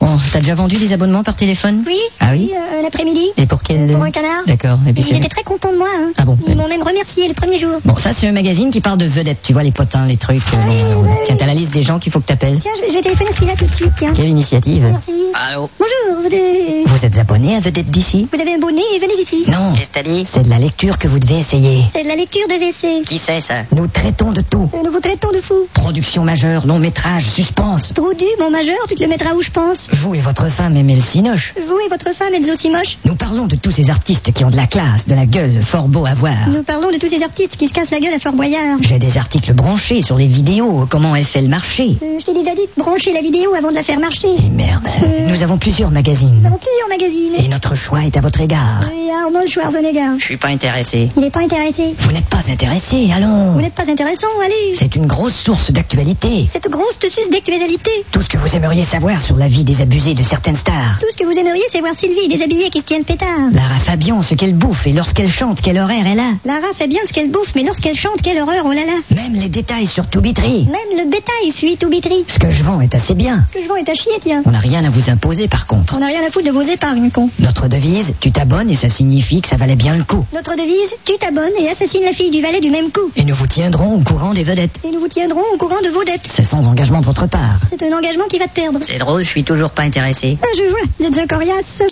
Bon, t'as déjà vendu des abonnements par téléphone? Oui. Ah oui? L'après-midi. Et pour quel... Pour un canard. D'accord. Et puis Ils étaient très contents de moi. Hein. Ah bon? Ils m'ont même remercié le premier jour. Bon, ça c'est un magazine qui parle de vedettes, tu vois, les potins, les trucs. Tiens, t'as la liste des gens qu'il faut que t'appelles. Tiens, je vais téléphoner à celui-là tout de suite, tiens. Quelle initiative? Merci. Allô? Bonjour, Vous êtes abonné à Vedettes d'ici? vous avez un bonnet et venez ici. Non. Qu'est-ce que t'as dit? C'est de la lecture que vous devez essayer. C'est de la lecture de WC. Qui c'est ça? Nous traitons de tout. Nous vous traitons de fous. Production majeure, long métrage, suspense. Trop dur, mon majeur, tu te le mettras où je pense. Vous et votre femme aimez le cinoche. Vous et votre femme êtes aussi moches. Nous parlons de tous ces artistes qui ont de la classe, de la gueule, fort beau à voir. Nous parlons de tous ces artistes qui se cassent la gueule à Fort Boyard. J'ai des articles branchés sur les vidéos, comment elle fait le marché. Je t'ai déjà dit de brancher la vidéo avant de la faire marcher. Et merde, nous avons plusieurs magazines. Nous avons plusieurs magazines. Et notre choix est à votre égard. Et Arnold Schwarzenegger. Je suis pas intéressé. Il n'est pas intéressé. Vous n'êtes pas intéressé, allons. Vous n'êtes pas intéressant, allez. C'est une grosse source d'actualité. Cette grosse suce d'actualité. Tout ce que vous aimeriez savoir sur la vie désabusée de certaines stars. Tout ce que vous aimeriez, c'est voir Sylvie déshabillée qui se tient le pétard. Lara Fabian, ce qu'elle bouffe et lorsqu'elle chante, quel horaire elle a. Lara fait bien ce qu'elle bouffe, mais lorsqu'elle chante, quelle horreur, oh là là. Même les détails sur Toubitry. Même le bétail fuit tout bitri. Ce que je vends est assez bien. Ce que je vends est à chier, tiens. On n'a rien à vous imposer par contre. On n'a rien à foutre de vos épargnes, con. Notre devise, tu t'abonnes et ça signifie que ça valait bien le coup. Notre devise, tu t'abonnes et assassines la fille du valet du même coup. Et nous vous tiendrons au courant des vedettes. Et nous vous tiendrons au courant de vos dettes. C'est sans engagement de votre part. C'est un engagement qui va te perdre. C'est drôle, je suis toujours pas intéressé. Ah, je vois, vous êtes un coriace.